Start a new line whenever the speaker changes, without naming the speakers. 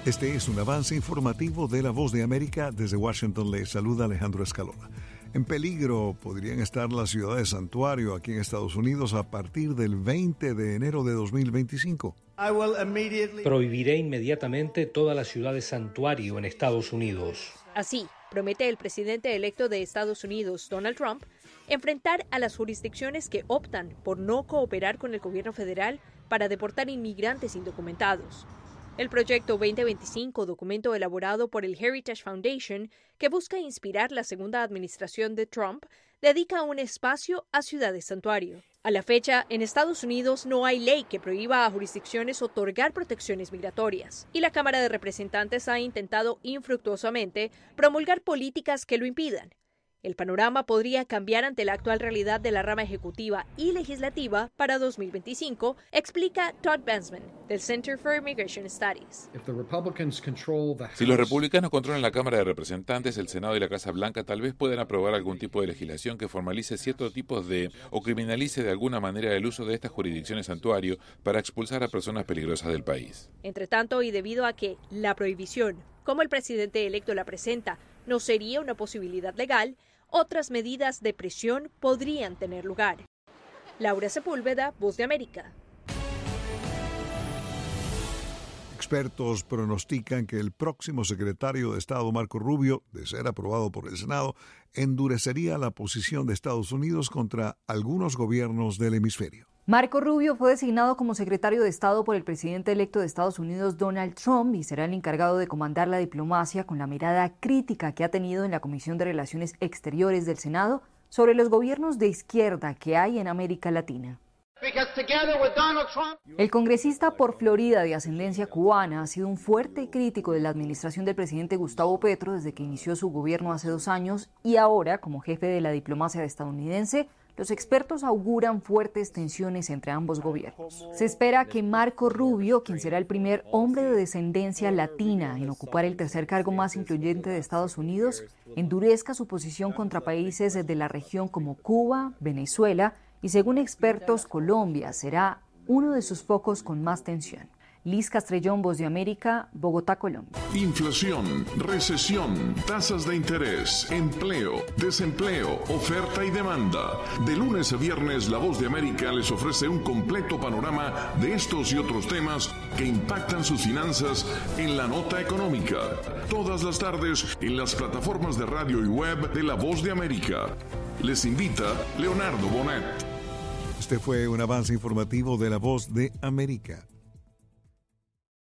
Este es un avance informativo de La Voz de América. Desde Washington le saluda Alejandro Escalona. En peligro podrían estar las ciudades santuario aquí en Estados Unidos a partir del 20 de enero de 2025.
Prohibiré inmediatamente todas las ciudades santuario en Estados Unidos.
Así, promete el presidente electo de Estados Unidos, Donald Trump, enfrentar a las jurisdicciones que optan por no cooperar con el gobierno federal para deportar inmigrantes indocumentados. El Proyecto 2025, documento elaborado por el Heritage Foundation, que busca inspirar la segunda administración de Trump, dedica un espacio a ciudades santuario. A la fecha, en Estados Unidos no hay ley que prohíba a jurisdicciones otorgar protecciones migratorias, y la Cámara de Representantes ha intentado infructuosamente promulgar políticas que lo impidan. El panorama podría cambiar ante la actual realidad de la rama ejecutiva y legislativa para 2025, explica Todd Bensman, del Center for Immigration Studies.
Si los republicanos controlan la Cámara de Representantes, el Senado y la Casa Blanca tal vez puedan aprobar algún tipo de legislación que formalice ciertos tipos o criminalice de alguna manera el uso de estas jurisdicciones santuario para expulsar a personas peligrosas del país.
Entre tanto, y debido a que la prohibición, como el presidente electo la presenta, no sería una posibilidad legal, otras medidas de presión podrían tener lugar. Laura Sepúlveda, Voz de América.
Expertos pronostican que el próximo secretario de Estado, Marco Rubio, de ser aprobado por el Senado, endurecería la posición de Estados Unidos contra algunos gobiernos del hemisferio.
Marco Rubio fue designado como secretario de Estado por el presidente electo de Estados Unidos, Donald Trump, y será el encargado de comandar la diplomacia con la mirada crítica que ha tenido en la Comisión de Relaciones Exteriores del Senado sobre los gobiernos de izquierda que hay en América Latina. El congresista por Florida de ascendencia cubana ha sido un fuerte crítico de la administración del presidente Gustavo Petro desde que inició su gobierno hace 2 años y ahora, como jefe de la diplomacia estadounidense, los expertos auguran fuertes tensiones entre ambos gobiernos. Se espera que Marco Rubio, quien será el primer hombre de descendencia latina en ocupar el tercer cargo más influyente de Estados Unidos, endurezca su posición contra países de la región como Cuba, Venezuela y, según expertos, Colombia será uno de sus focos con más tensión. Liz Castrellón, Voz de América, Bogotá, Colombia.
Inflación, recesión, tasas de interés, empleo, desempleo, oferta y demanda. De lunes a viernes, La Voz de América les ofrece un completo panorama de estos y otros temas que impactan sus finanzas en la nota económica. Todas las tardes en las plataformas de radio y web de La Voz de América. Les invita Leonardo Bonet.
Este fue un avance informativo de La Voz de América.